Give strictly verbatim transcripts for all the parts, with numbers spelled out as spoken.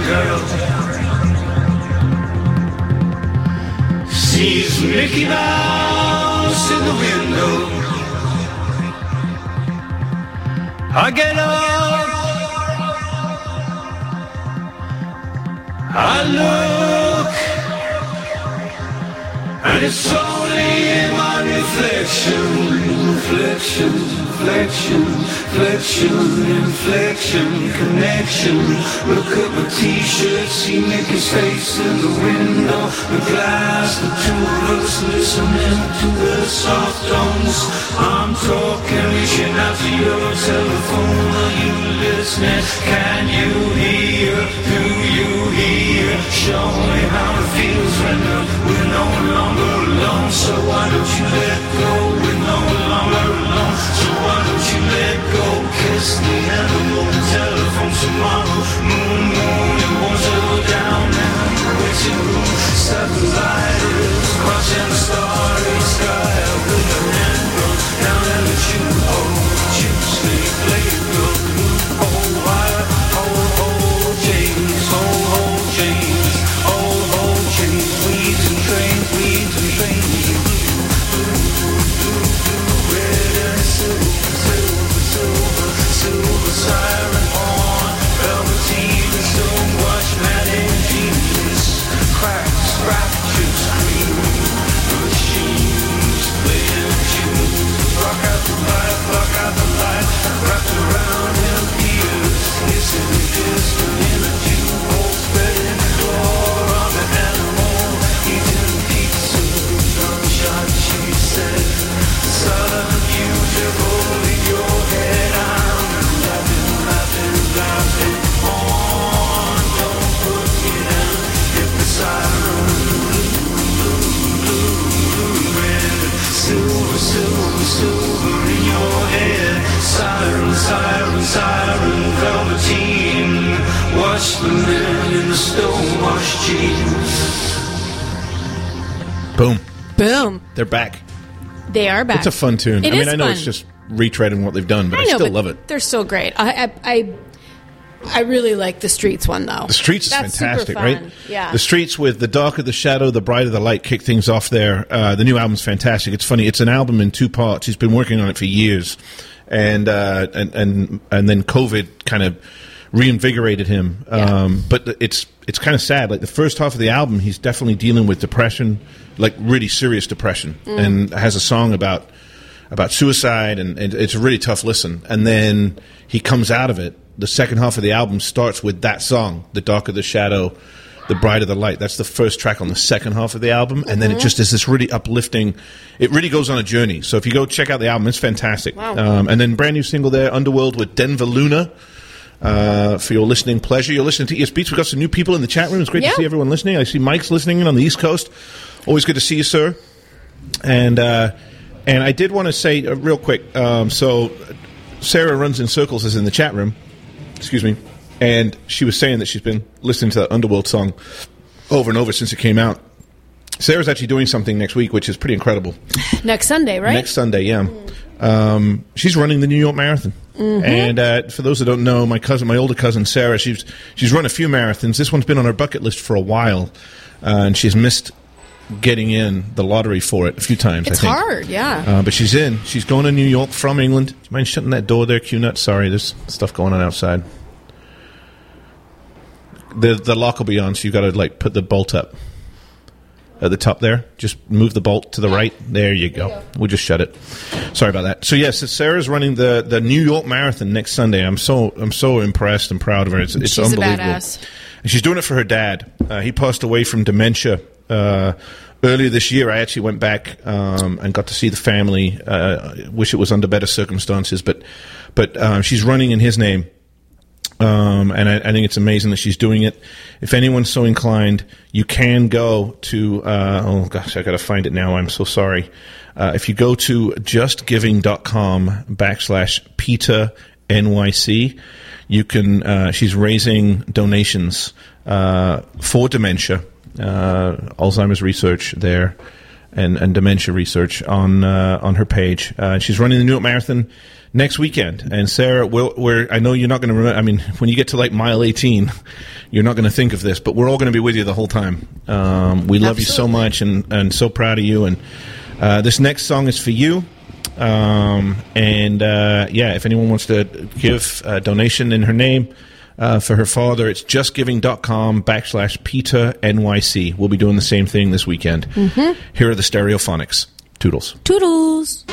girl sees Mickey Mouse in the window. I get up, I look, and it's only my reflection, reflection, reflection, reflection, inflection, connection. Look at my t-shirt, see Mickey's face in the window, the glass, the two of us listening to the soft tones. I'm talking, reaching out to your telephone. Are you listening? Can you hear? Do you hear? Show me how it feels when we're no longer alone. So why don't you let go? We're no longer alone. So why don't you let go? Kiss the animal telephone tomorrow. Moon, moon, it won't settle down in the waiting room. Satellite is watching the starry sky with a handgun. Now let me shoot, oh, shoot, sleep, play, look, look, oh, wire, oh, oh, James, oh, oh, James, oh, oh, James, weeds and trains, weeds and trains, red and silver, silver, silver, silver siren horn, velveteen and stonewatch, matting jeans, cracks, fractures, scream, machines, playing tunes, rock out the light, block out the light, wrapped around him ears, listen to distant in a jukebox, spreading the floor on the animal, eating pizza, gunshot, she said, southern beautiful in your head, I'm laughing, laughing, laughing on, don't put me down, hit the siren, blue, blue, blue, red, silver, silver, silver in your head, siren, siren, siren, velveteen, watch the men in the stonewashed jeans. Boom. Boom. They're back. They are back. It's a fun tune. It I mean, is I know fun. it's just retreading what they've done, but I, I know, still but love it. They're so great. I, I, I, I really like the Streets one, though. The Streets is That's fantastic, super fun. right? Yeah. The Streets with The Darker the Shadow, The Brighter the Light kick things off there. Uh, the new album's fantastic. It's funny. It's an album in two parts. He's been working on it for years. And, uh, and, and, and then COVID kind of reinvigorated him. Yeah. Um, but it's, it's kind of sad. Like the first half of the album, he's definitely dealing with depression, like really serious depression, mm. and has a song about, about suicide, and, and it's a really tough listen. And then he comes out of it. The second half of the album starts with that song, The Darker the Shadow, The Brighter the Light. That's the first track on the second half of the album. And mm-hmm. then it just is this really uplifting, it really goes on a journey. So if you go check out the album, it's fantastic. Wow. Um, and then brand new single there, Underworld with Denver Luna. Uh, for your listening pleasure. You're listening to E S Beats. We've got some new people in the chat room. It's great yeah. to see everyone listening. I see Mike's listening in on the East Coast. Always good to see you, sir. And uh, and I did want to say uh, real quick, um, so Sarah Runs in Circles is in the chat room. Excuse me. And she was saying that she's been listening to that Underworld song over and over since it came out. Sarah's actually doing something next week, which is pretty incredible. Next Sunday, right? Next Sunday, yeah. Um, she's running the New York Marathon. Mm-hmm. And uh, for those that don't know, my cousin, my older cousin Sarah, she's she's run a few marathons. This one's been on her bucket list for a while, uh, and she's missed getting in the lottery for it a few times. It's I think. hard, yeah. Uh, but she's in. She's going to New York from England. Do you mind shutting that door there, Q-Nut? Sorry, there's stuff going on outside. The the lock will be on, so you've got to like put the bolt up at the top there. Just move the bolt to the right. There you go. There you go. We'll just shut it. Sorry about that. So yes, Sarah's running the, the New York Marathon next Sunday. I'm so I'm so impressed and proud of her. It's, it's she's unbelievable. A badass. And she's doing it for her dad. Uh, he passed away from dementia uh, earlier this year. I actually went back um, and got to see the family. Uh, wish it was under better circumstances, but but uh, she's running in his name. Um, and I, I think it's amazing that she's doing it. If anyone's so inclined, you can go to, uh, oh gosh, I got to find it now. I'm so sorry. Uh, if you go to justgiving.com backslash Peter N Y C, you can, uh, she's raising donations, uh, for dementia, uh, Alzheimer's research there. and, and dementia research on uh, on her page. Uh, she's running the New York Marathon next weekend. And Sarah, we'll, we're, I know you're not going to remember, I mean, when you get to like mile eighteen, you're not going to think of this, but we're all going to be with you the whole time. Um, we love Absolutely. you so much and, and so proud of you. And uh, this next song is for you. Um, and uh, yeah, if anyone wants to give a donation in her name uh, for her father, it's justgiving.com backslash Peter N Y C. We'll be doing the same thing this weekend. Mm-hmm. Here are the Stereophonics. Toodles. Toodles.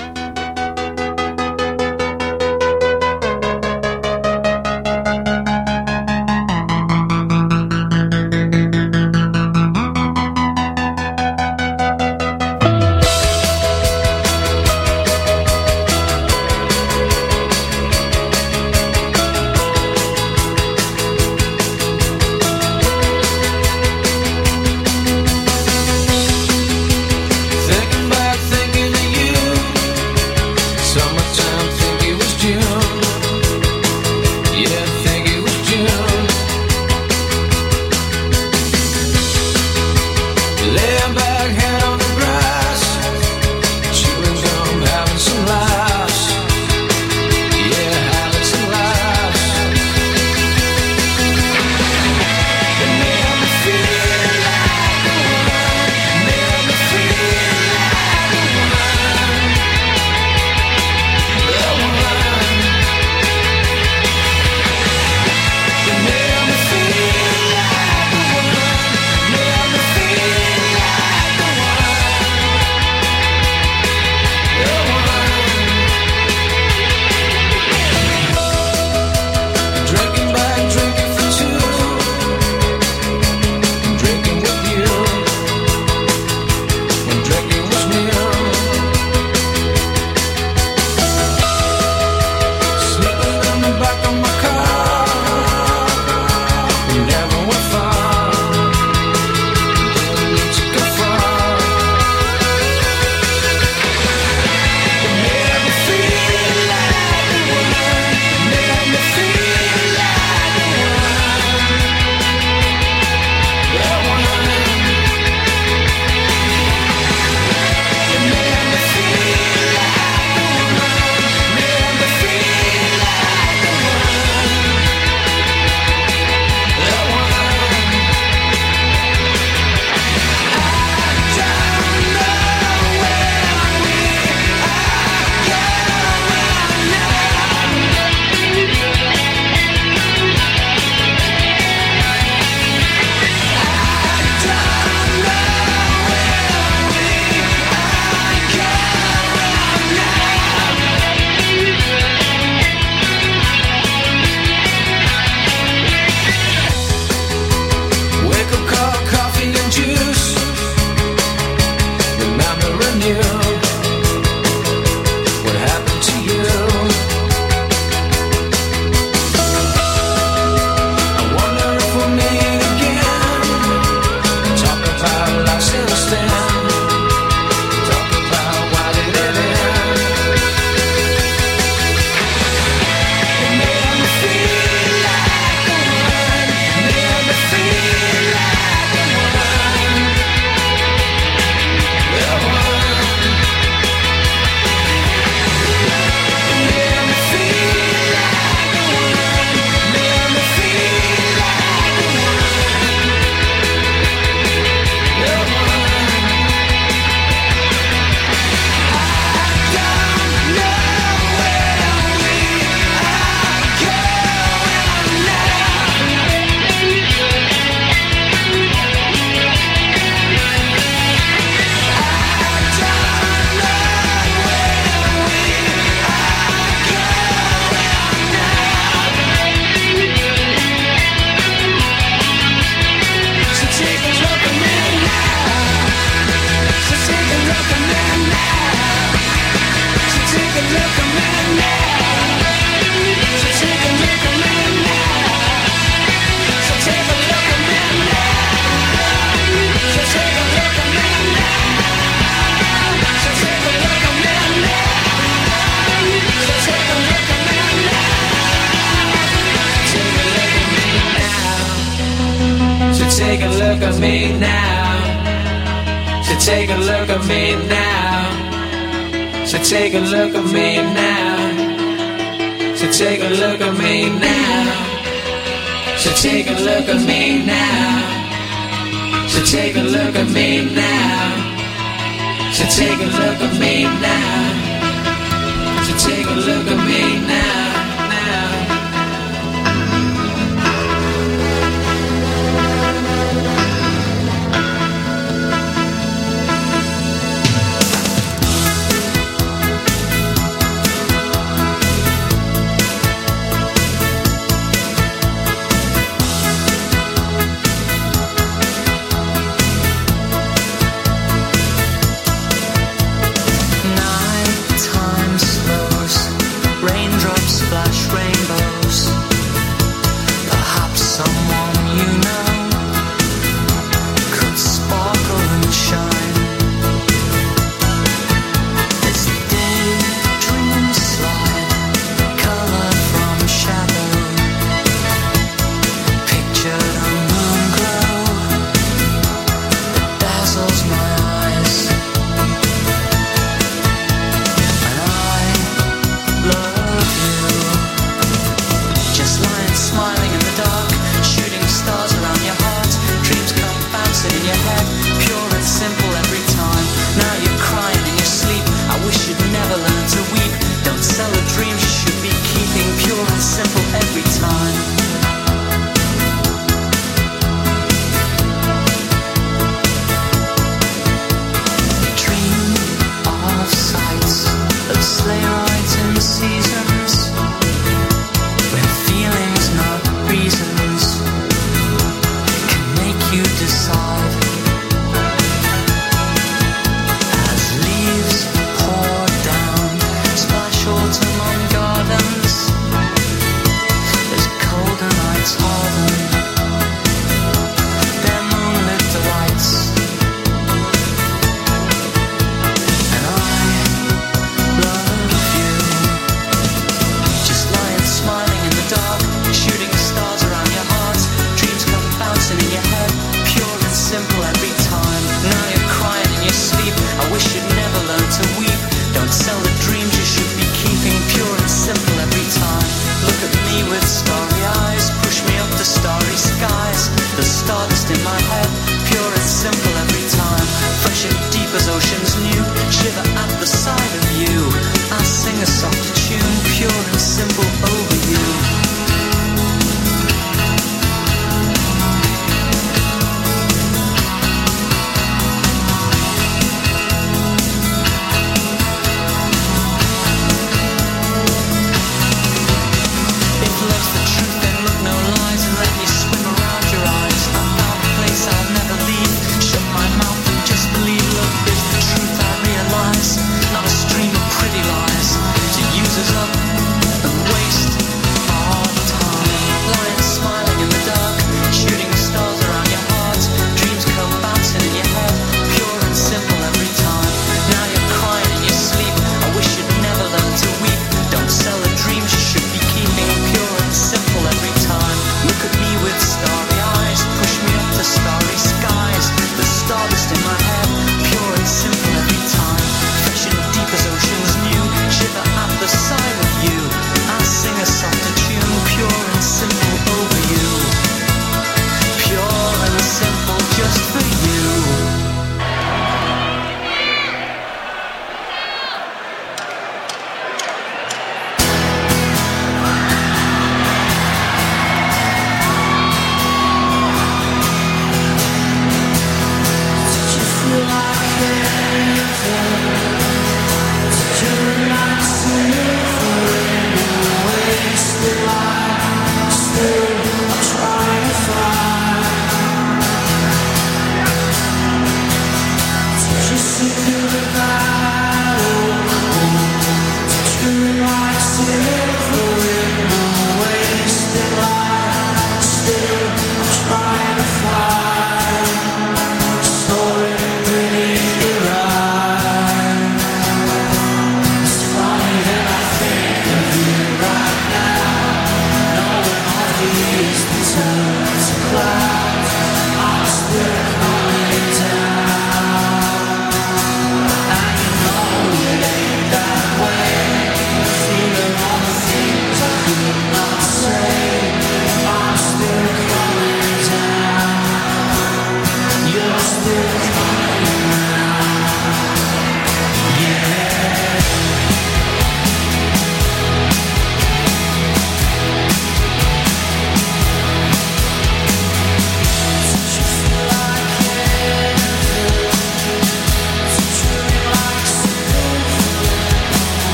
Take a look at me now. So take a look at me now. So take a look at me now. So take a look at me now. So take a look at me now. So take a look at me now. So take a look at me now. So take a look at me now. Place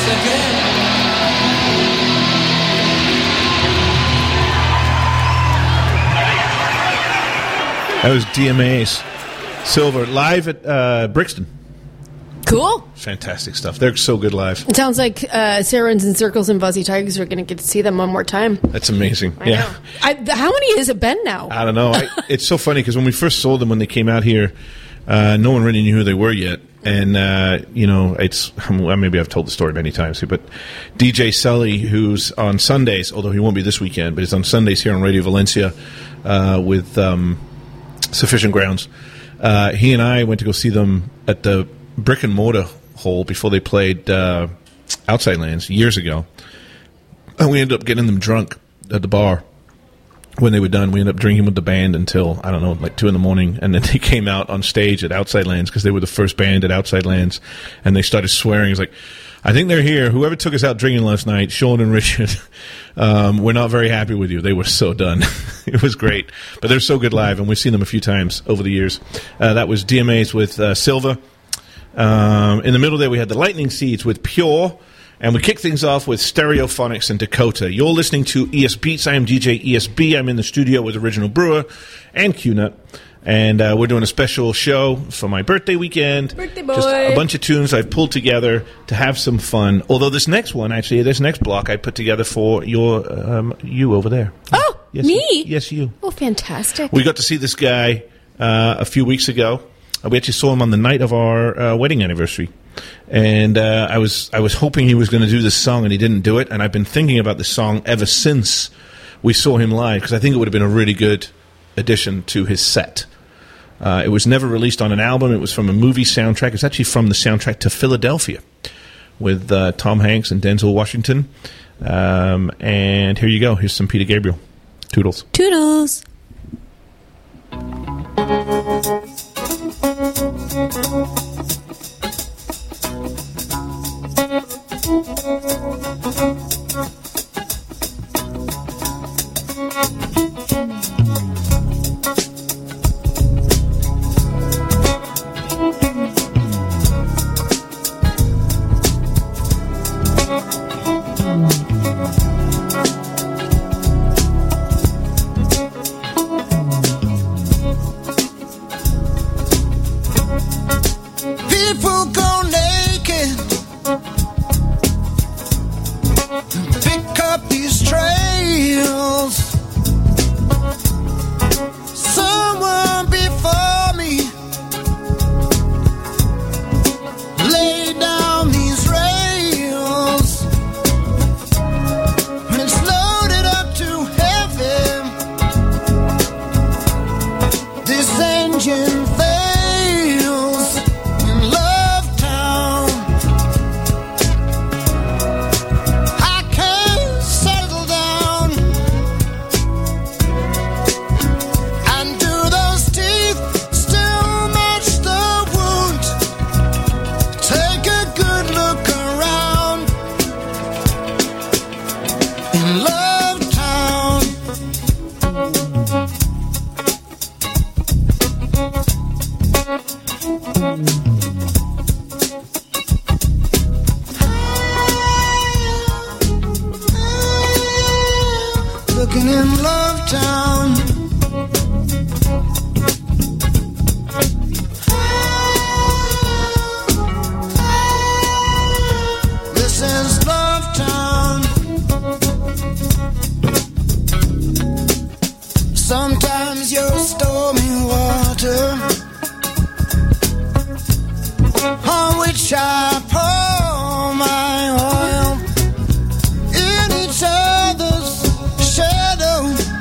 again. That was D M A's Silver live at uh, Brixton. Cool. Fantastic stuff. They're so good live. It sounds like uh, Sirens and Circles and Fuzzy Tigers are going to get to see them one more time. That's amazing. I yeah. know. I, th- how many has it been now? I don't know. I, it's so funny because when we first saw them when they came out here, uh, no one really knew who they were yet. And, uh, you know, it's well, maybe I've told the story many times, but D J Sully, who's on Sundays, although he won't be this weekend, but he's on Sundays here on Radio Valencia uh, with um, Sufficient Grounds. Uh, he and I went to go see them at the Brick and Mortar Hall before they played uh, Outside Lands years ago. And we ended up getting them drunk at the bar. When they were done, we ended up drinking with the band until, I don't know, like two in the morning. And then they came out on stage at Outside Lands because they were the first band at Outside Lands. And they started swearing. It's like, I think they're here. Whoever took us out drinking last night, Sean and Richard, um, we're not very happy with you. They were so done. It was great. But they're so good live, and we've seen them a few times over the years. Uh, that was D M A's with uh, Silver. Um, in the middle there, we had the Lightning Seeds with Pure. And we kick things off with Stereophonics and Dakota. You're listening to E S Beats. I am D J E S B. I'm in the studio with Original Brewer and Q-Nut. And uh, we're doing a special show for my birthday weekend. Birthday boy. Just a bunch of tunes I've pulled together to have some fun. Although this next one, actually, this next block I put together for your um, you over there. Oh, yes, me? You. Yes, you. Oh, fantastic. We got to see this guy uh, a few weeks ago. We actually saw him on the night of our uh, wedding anniversary. And uh, I was I was hoping he was going to do this song, and he didn't do it. And I've been thinking about this song ever since we saw him live, because I think it would have been a really good addition to his set. Uh, it was never released on an album. It was from a movie soundtrack. It's actually from the soundtrack to Philadelphia with uh, Tom Hanks and Denzel Washington. Um, and here you go. Here's some Peter Gabriel. Toodles. Toodles. Shadow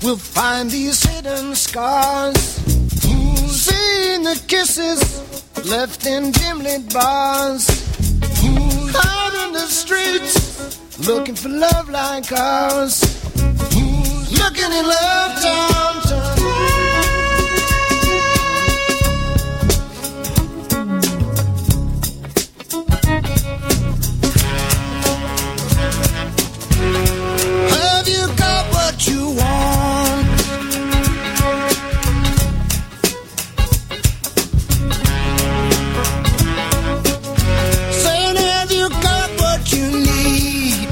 will find these hidden scars. Seen the kisses left in dim-lit bars. Out in the streets, looking for love like ours. Looking in Love Town. Have you got what you want? Saying, have you got what you need?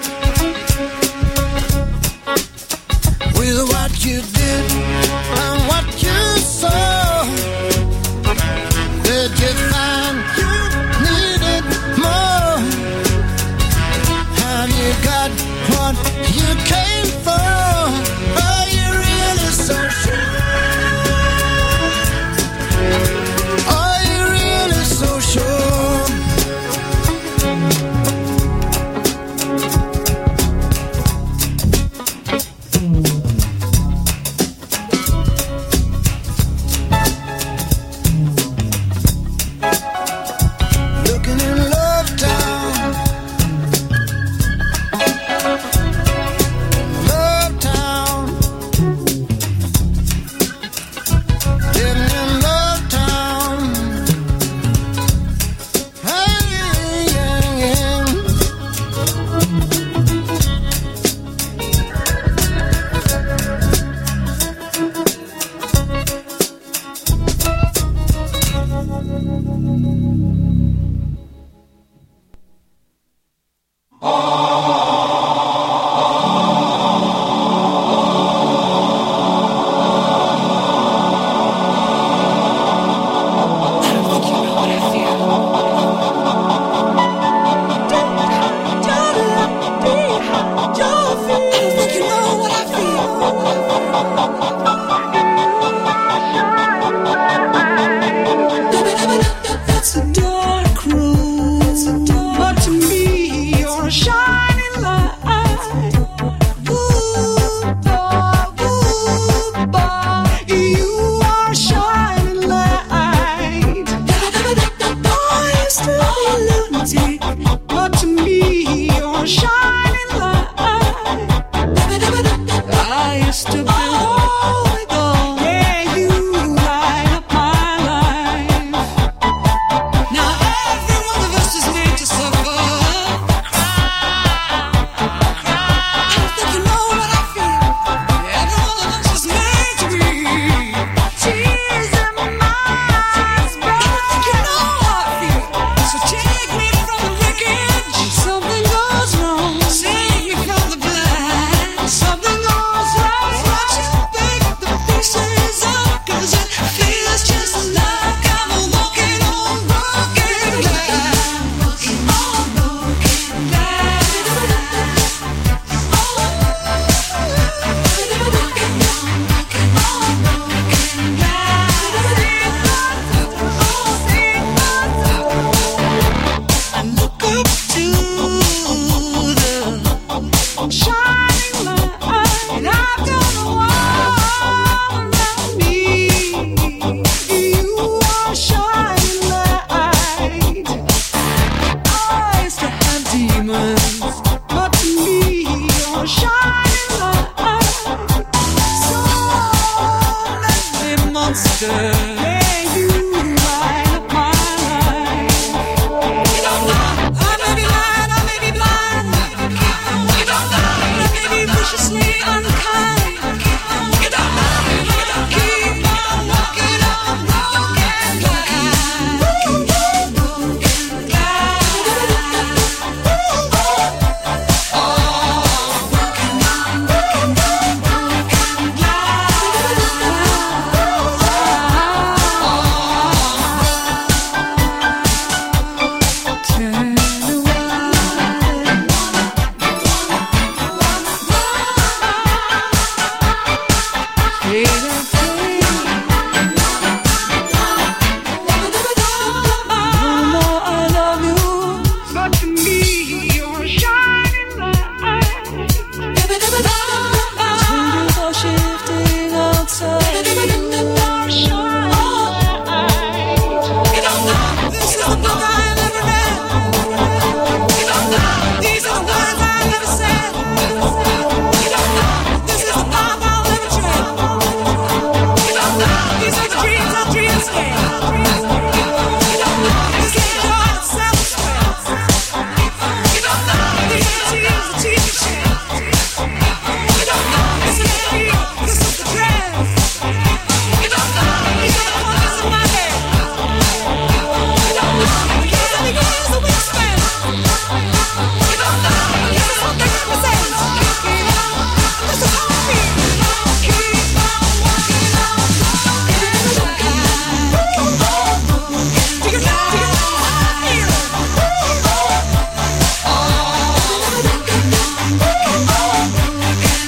With what you did and what you saw, did you find you needed more? Have you got what you came for? Are you really so sure? Are you really so sure? Looking in Love Town. Love Town. Living in Love Town. Hey, yeah, yeah. It's a dark room, but to me you're a shining light. Ooh, boy, ooh, boy, you are a shining light. I used to be a lunatic, but to me you're a shining light. I used to be holy gold, yeah, you light up my life. Now every one of us is made to suffer. I don't think you know what I feel. Every one of us is made to be tears in my eyes. I don't think you know how I feel. So take me from the wreckage. Something goes wrong. Save me from the blind. Something goes right. Watch you pick the pieces up, 'cause it feels just like I'm walking on broken glass. Walking on broken glass. I look up to the shining light, and I've done a wall around me. You are a shining light. I used to have demons, but to me you're a shining light. So many monsters, yeah, you light up my life. You don't know, I may be blind, I may be blind. You don't know, I may be viciously unkind. You don't know, keep on walking on broken glass. Broken glass. Oh, walking on broken glass. Turn around.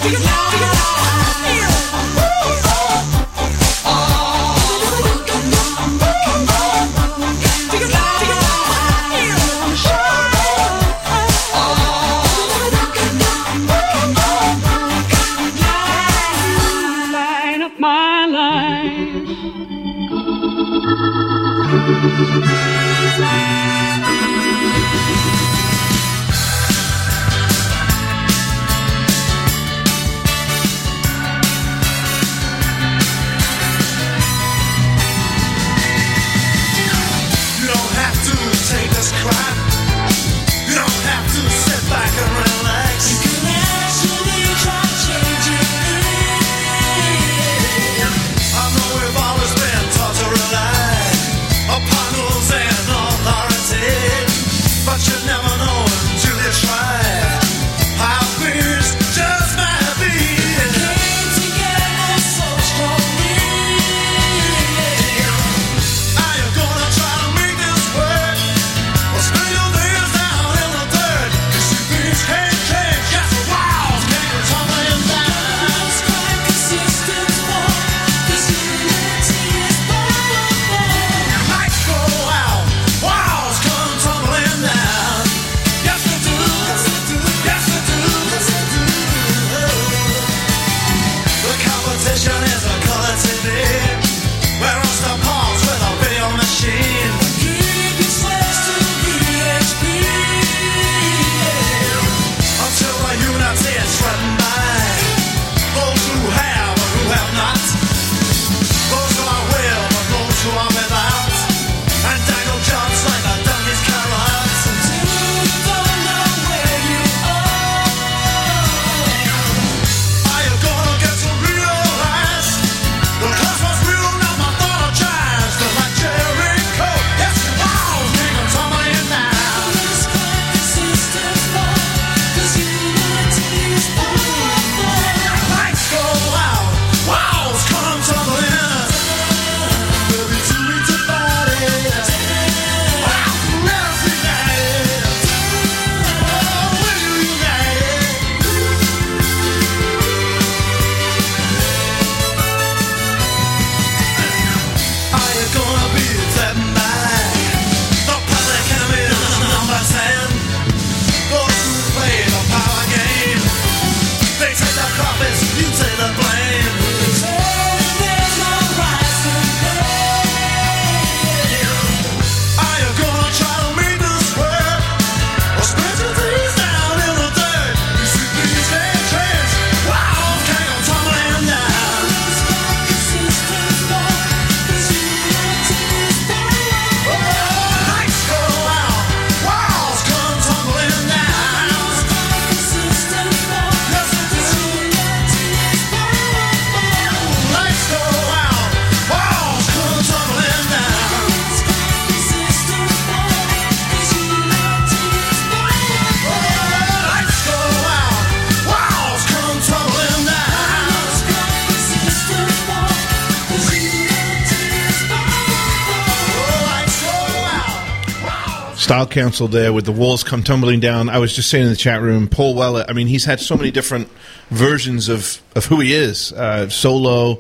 Style Council there with The Walls Come Tumbling Down. I was just saying in the chat room, Paul Weller, I mean, he's had so many different versions of, of who he is. Uh, solo,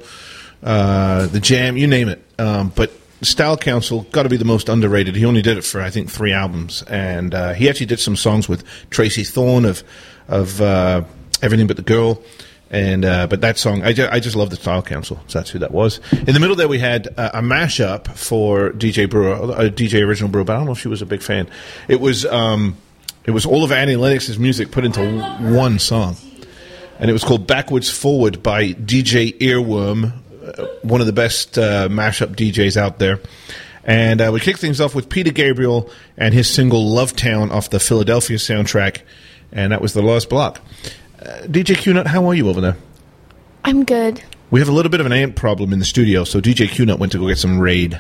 uh, The Jam, you name it. Um, but Style Council, got to be the most underrated. He only did it for, I think, three albums. And uh, he actually did some songs with Tracy Thorn of, of uh, Everything But the Girl. And uh, but that song, I, ju- I just love the Style Council. So that's who that was. In the middle there, we had uh, a mashup for D J Brewer, uh, D J Original Brewer. But I don't know if she was a big fan. It was um, it was all of Annie Lennox's music put into one song, and it was called "Backwards Forward" by D J Earworm, uh, one of the best uh, mashup D Js out there. And uh, we kicked things off with Peter Gabriel and his single "Love Town" off the Philadelphia soundtrack, and that was the Lost Block. Uh, D J Q-Nut, how are you over there? I'm good. We have a little bit of an ant problem in the studio, so D J Q-Nut went to go get some Raid.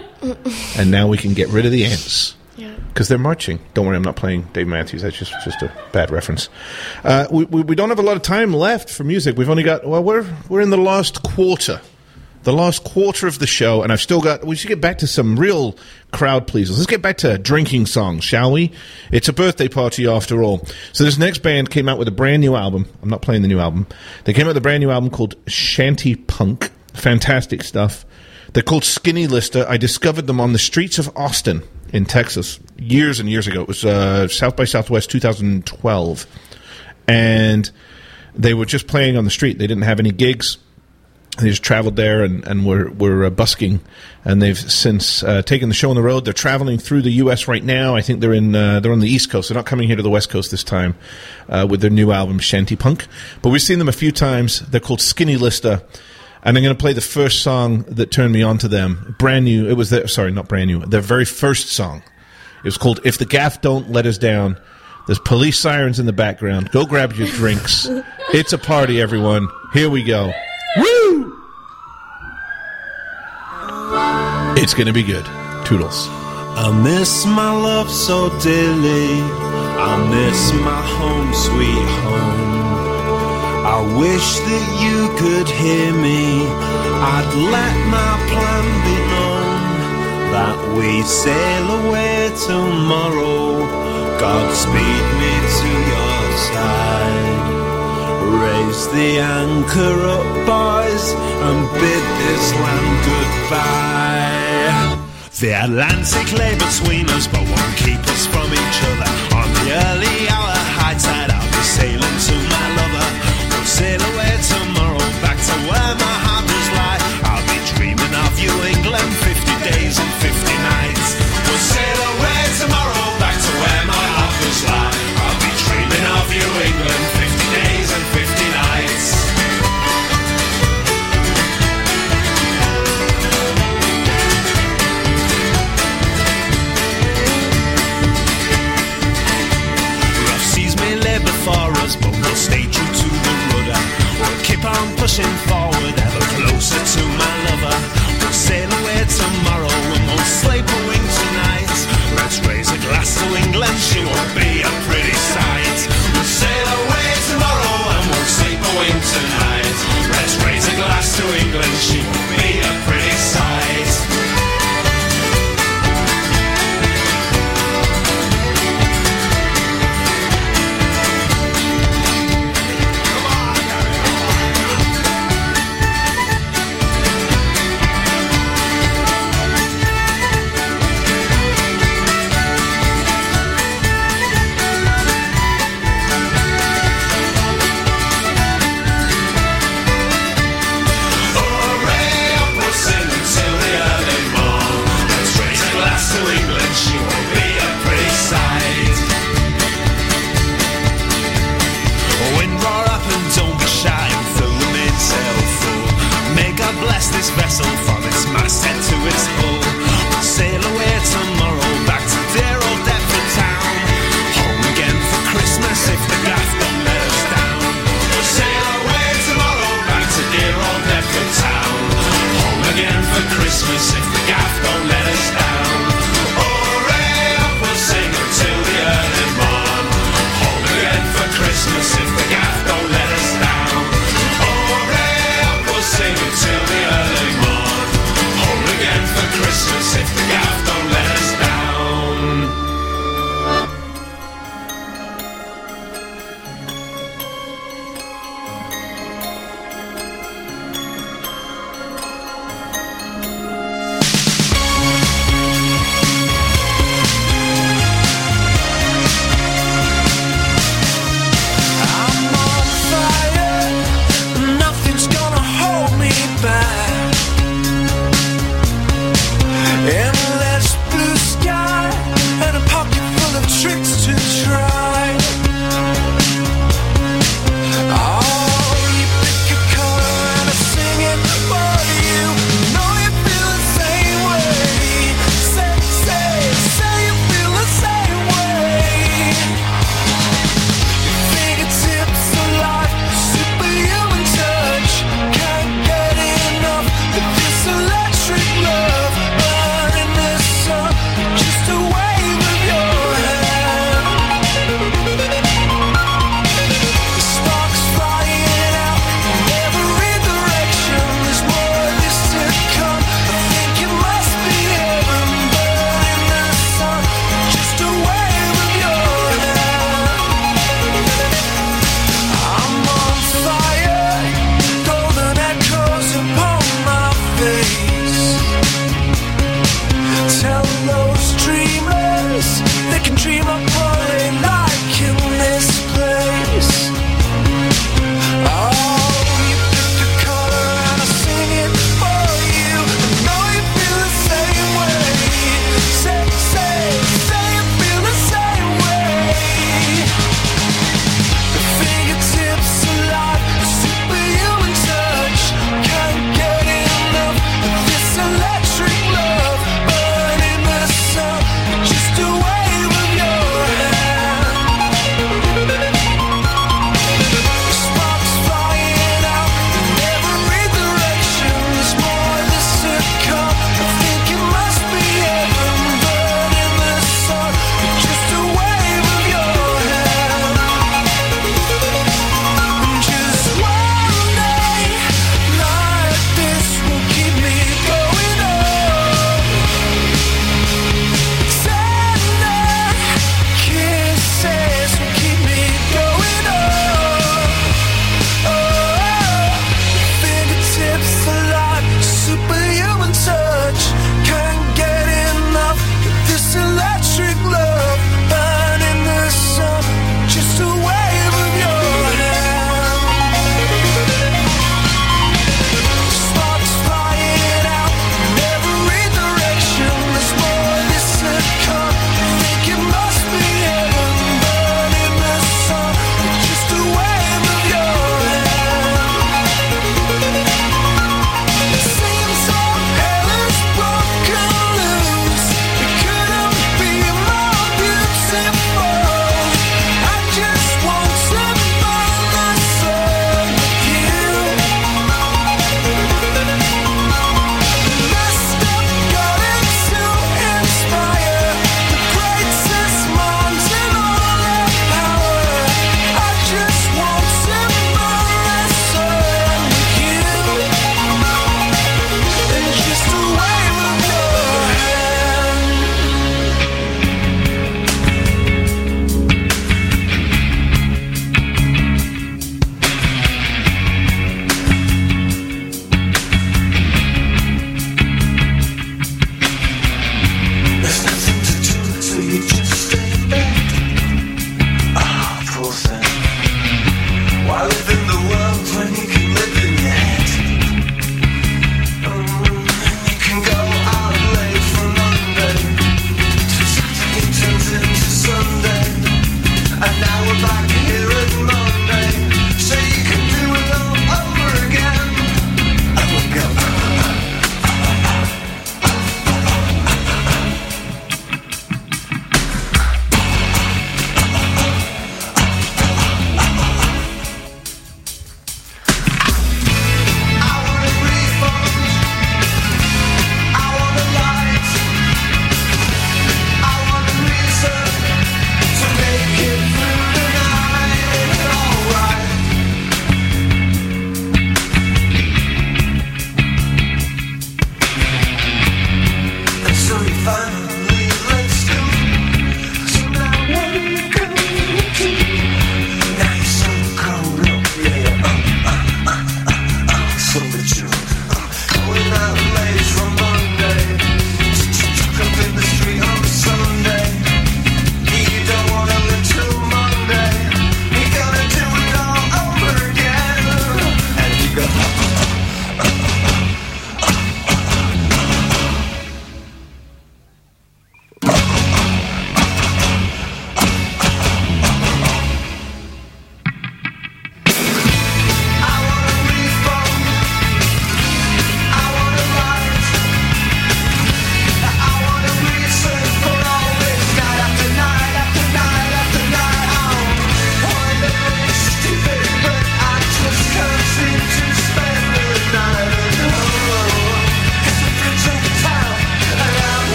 And now we can get rid of the ants. Yeah. Because they're marching. Don't worry, I'm not playing Dave Matthews. That's just, just a bad reference. Uh, we, we, we don't have a lot of time left for music. We've only got, well, we're, we're in the last quarter. the last quarter of the show, and I've still got. We should get back to some real crowd pleasers. Let's get back to drinking songs, shall we? It's a birthday party after all. So this next band came out with a brand new album. I'm not playing the new album. They came out with a brand new album called Shanty Punk. Fantastic stuff. They're called Skinny Lister. I discovered them on the streets of Austin in Texas years and years ago. It was uh, South by Southwest two thousand twelve. And they were just playing on the street. They didn't have any gigs. They just traveled there and, and were, were uh, busking. And they've since uh, taken the show on the road. They're traveling through the U S right now. I think they're in uh, they're on the East Coast. They're not coming here to the West Coast this time uh, with their new album, Shanty Punk. But we've seen them a few times. They're called Skinny Lister. And I'm going to play the first song that turned me on to them. Brand new. It was their, sorry, not brand new. Their very first song. It was called If the Gaff Don't Let Us Down. There's police sirens in the background. Go grab your drinks. It's a party, everyone. Here we go. Woo! It's going to be good. Toodles. I miss my love so dearly. I miss my home, sweet home. I wish that you could hear me. I'd let my plan be known, that we sail away tomorrow. Godspeed me to your side. Raise the anchor up, boys, and bid this land goodbye. The Atlantic lay between us, but won't keep us from each other. On the early hour high tide, I'll be sailing to my lover. We'll sail away tomorrow, back to where my harbors lie. I'll be dreaming of you, England, fifty days and fifty nights. We'll sail away tomorrow, back to where my harbors lie. I'll be dreaming of you, England, fifty days and fifty nights. Rough seas may lay before us, but we'll stay true to the rudder. We'll keep on pushing forward, ever closer to my lover. We'll sail away tomorrow and we'll sleep a wing tonight. Let's raise a glass to England, she won't be a pretty sight. We'll sail away tomorrow and we'll sleep a wing tonight. Let's raise a glass to England, she won't be a pretty sight. Hooray!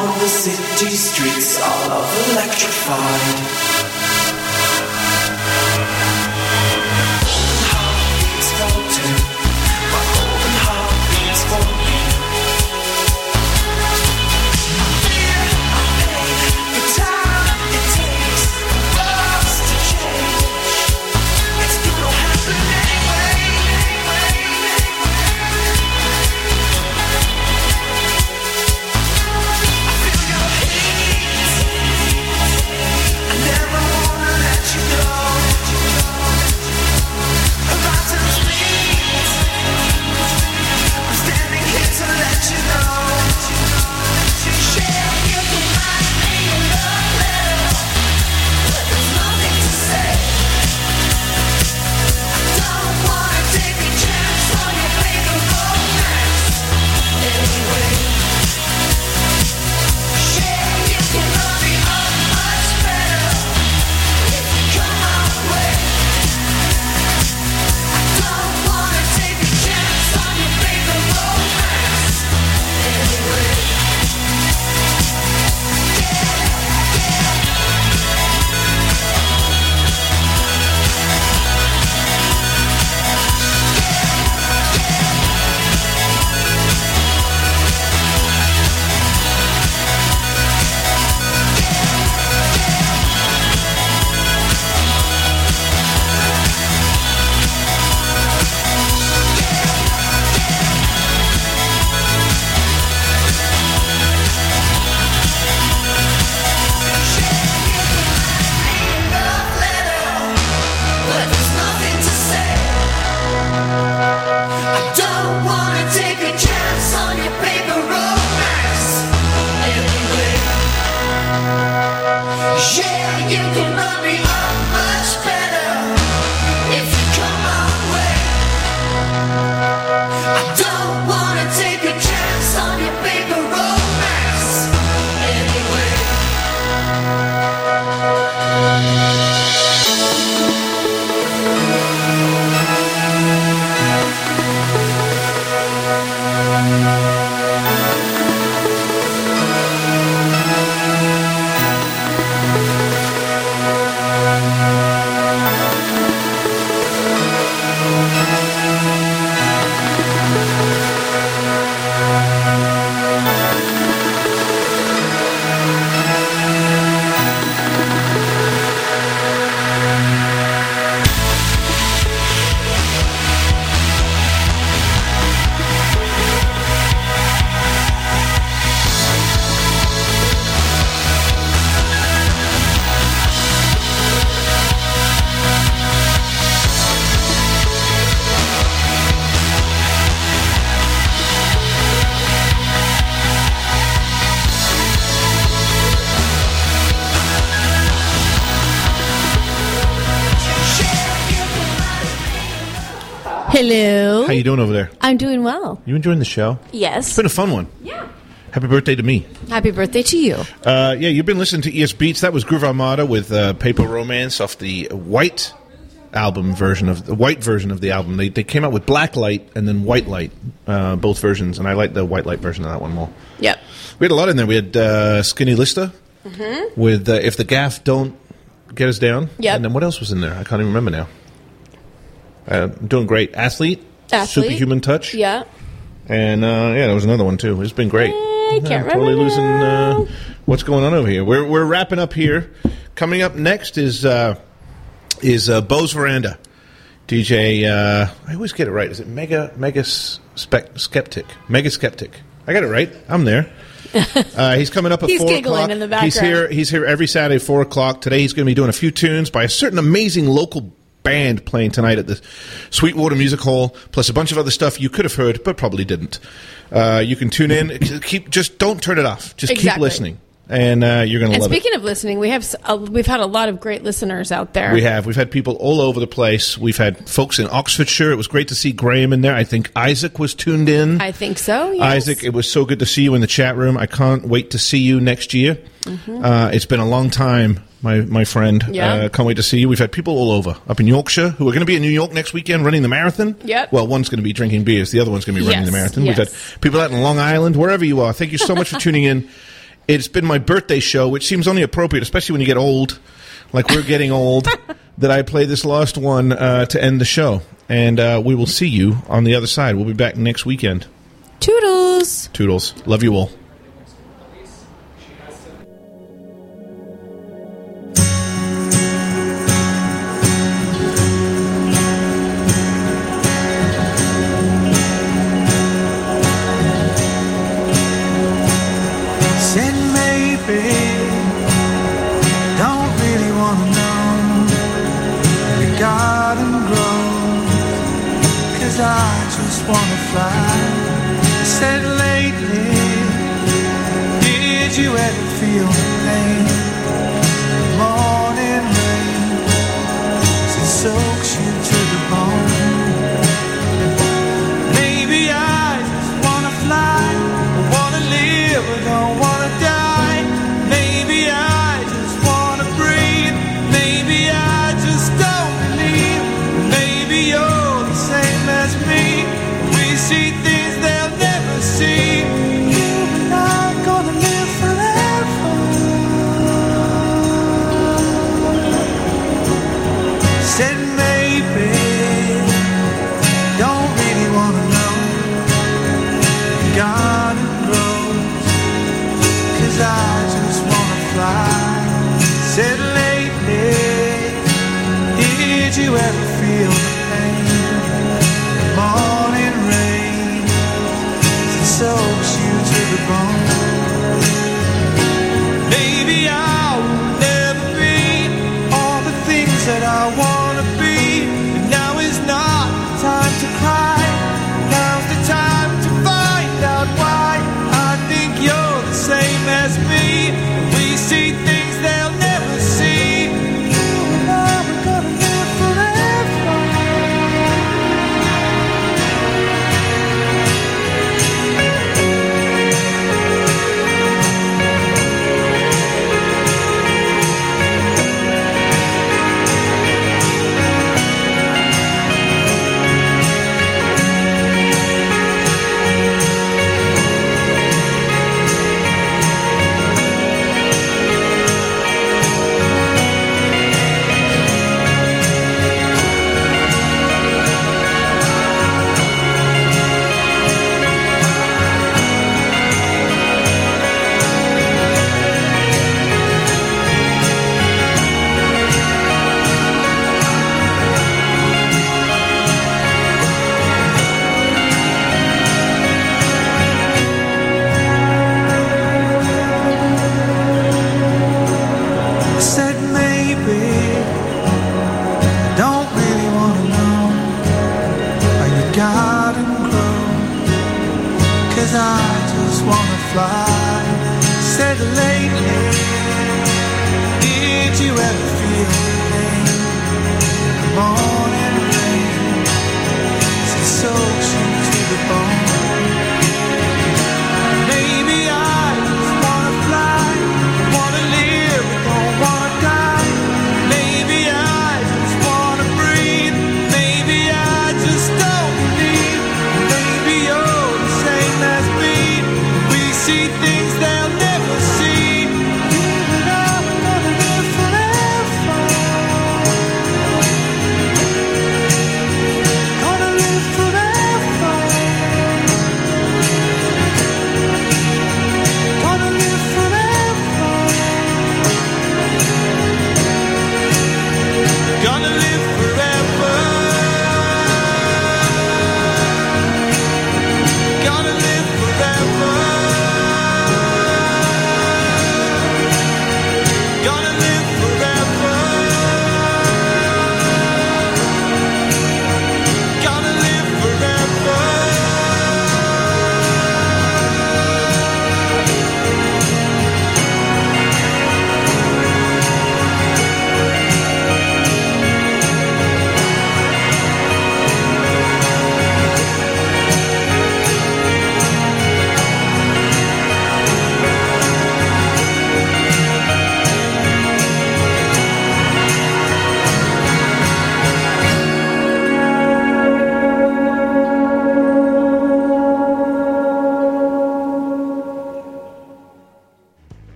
on the city streets, all of electrified. Heartbeats falter, my golden heart beats for you. Fear I pay the time it takes for us to change. It's gonna happen anyway, anyway, anyway. I feel your heat. I never wanna let you go. Horizons meet. I'm standing here to let you know. Share you remind me of love letter, but there's nothing to say. Don't wanna take a chance on your paper romance. Anyway, share you can love me up much better if you come my way. Don't wanna take a chance on your paper romance. Anyway, love letter, but there's nothing to say. I don't wanna take a chance on your paper romance. Anyway, yeah, you can love me up much better if you come my way. I don't wanna take a chance on your paper romance. Anyway. Hello. How you doing over there? I'm doing well. You enjoying the show? Yes. It's been a fun one. Yeah. Happy birthday to me. Happy birthday to you. Uh, yeah, you've been listening to E S Beats. That was Groove Armada with uh, Paper Romance off the white album version of the white version of the album. They they came out with Black Light and then White Light, uh, both versions, and I like the White Light version of that one more. Yep. We had a lot in there. We had uh, Skinny Lister Mm-hmm. with uh, If the Gaff Don't Get Us Down. Yep. And then what else was in there? I can't even remember now. Uh, doing great. Athlete. Athlete. Superhuman Touch. Yeah. And, uh, yeah, there was another one, too. It's been great. I can't Yeah, remember. Totally losing now. uh, what's going on over here. We're we're wrapping up here. Coming up next is uh, is uh, Bo's Veranda. D J, uh, I always get it right. Is it Mega Mega Spec, Skeptic? Mega Skeptic. I got it right. I'm there. Uh, he's coming up at He's four giggling o'clock. in the He's background. here. He's here every Saturday, four o'clock. Today, he's going to be doing a few tunes by a certain amazing local band playing tonight at the Sweetwater Music Hall, plus a bunch of other stuff you could have heard but probably didn't. Uh, you can tune in. Keep just don't turn it off. Just keep Exactly. listening, and uh, you're going to And love it. speaking of listening, we have s- uh, we've had a lot of great listeners out there. We have. We've had people all over the place. We've had folks in Oxfordshire. It was great to see Graham in there. I think Isaac was tuned in. I think so. Yes. Isaac, it was so good to see you in the chat room. I can't wait to see you next year. Mm-hmm. Uh, it's been a long time, my my friend. Yeah. Uh, can't wait to see you. We've had people all over. Up in Yorkshire, who are going to be in New York next weekend running the marathon. Yep. Well, one's going to be drinking beers. The other one's going to be running Yes, the marathon. yes. We've had people out in Long Island, wherever you are. Thank you so much for tuning in. it's been my birthday show, which seems only appropriate, especially when you get old, like we're getting old, that I play this last one uh, to end the show. And uh, we will see you on the other side. We'll be back next weekend. Toodles. Toodles. Love you all. Said maybe, don't really wanna know how your garden grows, 'cause I just wanna fly. Said lately, did you ever feel the pain? Morning rain, it soaks you to the bone. Maybe I just wanna fly, I wanna live, I don't wanna die. Maybe I just wanna breathe, maybe I just don't believe. Maybe you're the same as me, we see things they'll never see. You and I gonna live forever. Said maybe, don't really wanna know. Garden grows, 'cause I just wanna fly. Said lately, did you ever feel the pain? Morning rain, it soaks you to the bone. Maybe I will never be all the things that I wanna be. But now is not the time to cry. Now's the time to find out why. I think you're the same as me. We see things they'll never see. You and I, we're gonna live forever. Said maybe, don't really wanna know how your garden grows, 'cause I just wanna fly. Said lately, did you ever feel the pain? The morning rain, it soaks you